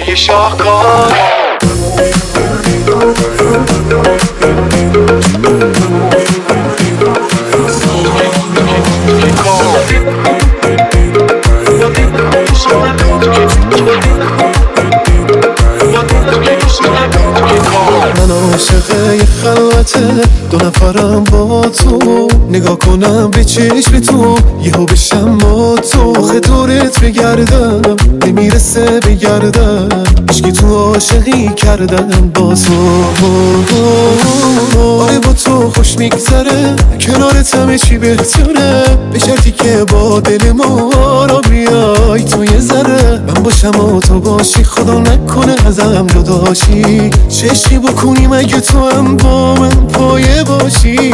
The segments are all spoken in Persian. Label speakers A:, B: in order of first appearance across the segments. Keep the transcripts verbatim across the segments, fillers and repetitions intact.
A: که یه شاهکار
B: من عاشق یه خلوته دو نفرم با تو نگاه کنم به چشم تو یهو بشم با تو آخه دورت بگردم نمیرسه بگردم عشقی تو عاشقی کردم با تو آره با تو خوش میگذره کنارت همه چی بهتره به شرطی که با دل ما را بیای تو یه ذره من باشم و تو باشی خدا نکنه ازم جداشی چشمی بکنیم اگه تو هم با من پایه باشی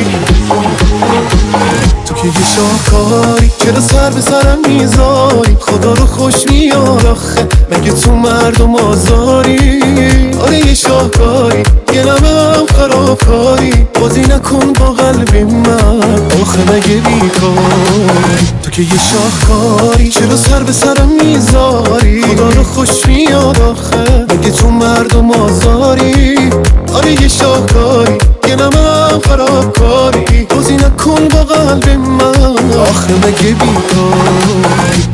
B: تو که یه شاهکاری چرا سر به سرم میذاری خدا رو خوش میاد آخه مگه تو مردم آزاری آره یه شاهکاری یه نمه هم خرابکاری بازی نکن با قلب من آخه مگه بیکاری تو که یه شاهکاری چرا سر به سرم میذاری خدا رو خوش میاد آخه مگه تو مردم آزاری آره یه شاهکاری یه نمه هم خرابکاری بازی نکن با قلب من آخه مگه بیکاری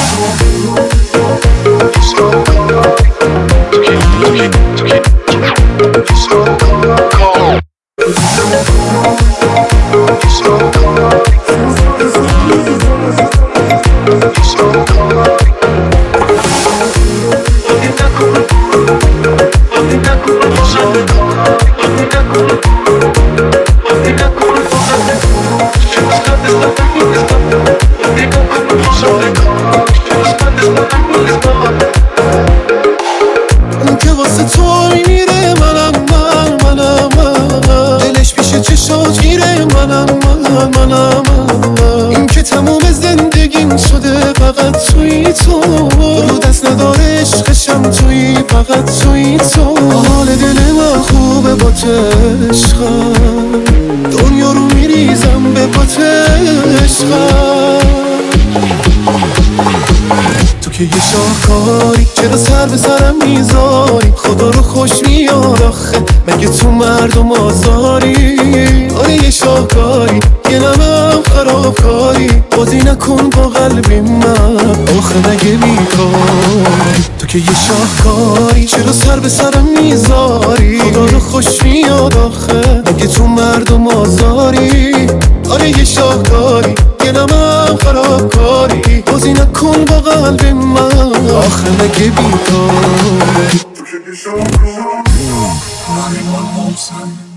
B: اون که واسه تو میره منم من منم من دلش پیش چشات گیره منم من منم من این که تموم زندگیم شده فقط توی تو رو دست نداره عشقشم توی فقط توی تو حال دل من خوبه با عشقم دنیا رو میریزم به پات عشقم تو که یه شاهکاری چرا سر به سرم میذاری خدا رو خوش میاد آخه مگه تو مردم آزاری آره یه شاهکاری یه نمه هم خرابکاری بازی نکن با قلب من آخه مگه بیکاری تو که یه شاهکاری چرا سر به سرم میذاری خدا رو خوش میاد آخه مگه تو مردم آزاری آره یه شاهکاری یه نمه هم خرابکاری بازی نکن با قلب من آخه مگه بیکاری
C: تو که یه شاهکار